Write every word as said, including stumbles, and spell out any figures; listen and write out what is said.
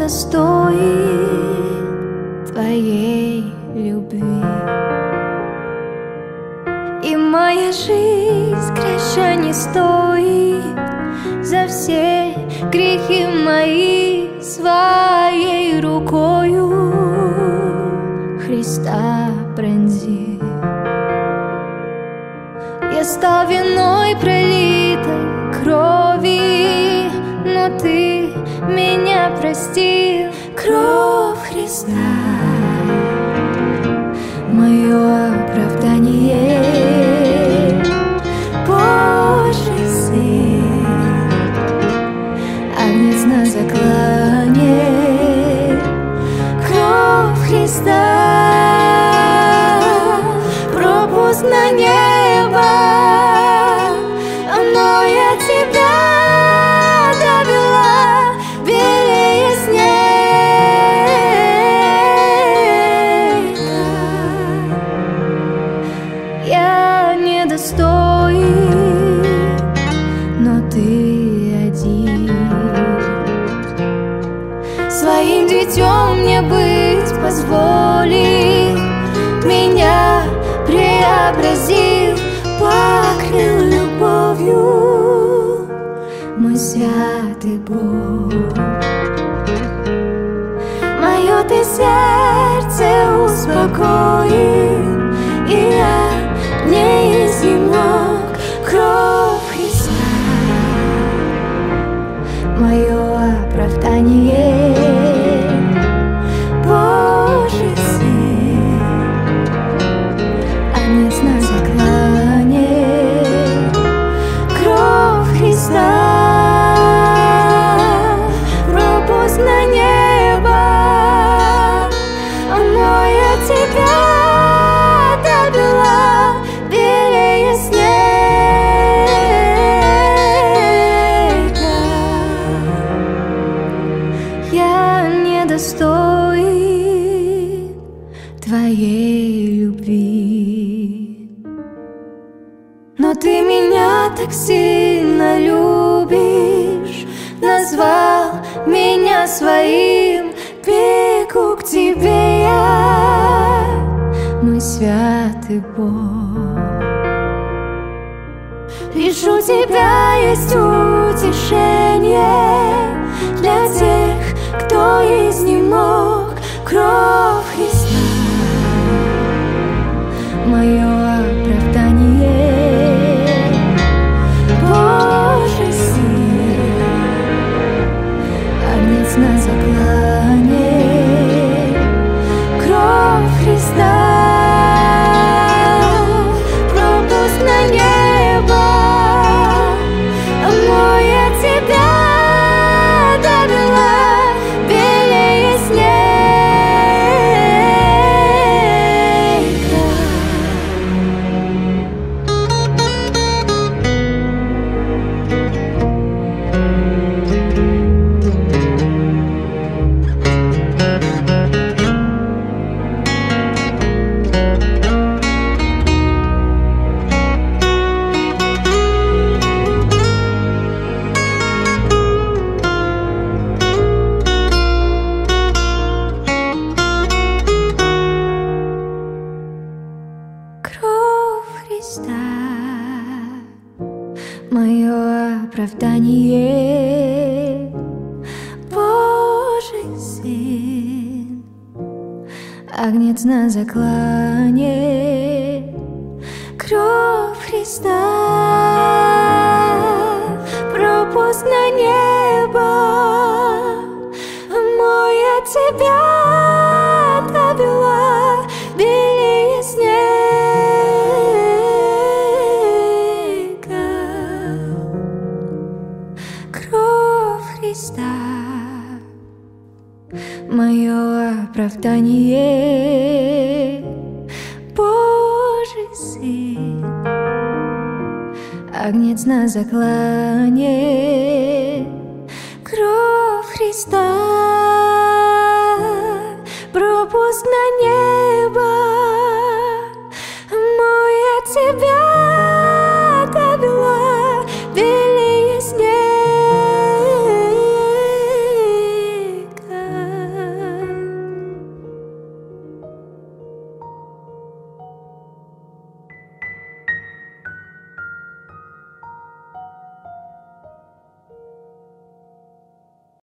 достоин твоей любви. И моя жизнь краше не стоит за все грехи мои. Своей рукою Христа пронзи. Я стал виной пролитой крови, но Ты меня простил. Кровь Христа — мое оправдание. Божий Сын, агнец на заклане. Кровь Христа — пропуск на небо. Оно я Тебя довела белее снега. Я недостоин, но Ты один. Своим детем мне быть позволил, меня преобразил, покрыл любовью мой святый Бог. Мое Ты сердце успокоил, и я не изнемог. Кровь Христа — мое оправдание. Божий Сын, агнец на заклане. Кровь Христа — пропуск на небо. Оно я Тебя довела белее снега. Я недостоин Твоей любви, но Ты меня так сильно любишь, назвал меня своим. Бегу к Тебе я, мой святый Бог. Лишь у Тебя есть утешение для тех, кто изнемог. Кровь Христа — мое оправдание. Божий Сын, агнец на заклане. Кровь Христа — пропуск на небо. Оно я Тебя довела белее снега. Кровь Христа — мое оправдание. Божий Сын, агнец на заклане. Кровь Христа — пропуск на небо. Оно я Тебя довела белее снега. Кровь Христа — мое оправдание. Божий Сын, агнец на заклане. Кровь Христа — пропуск на небо.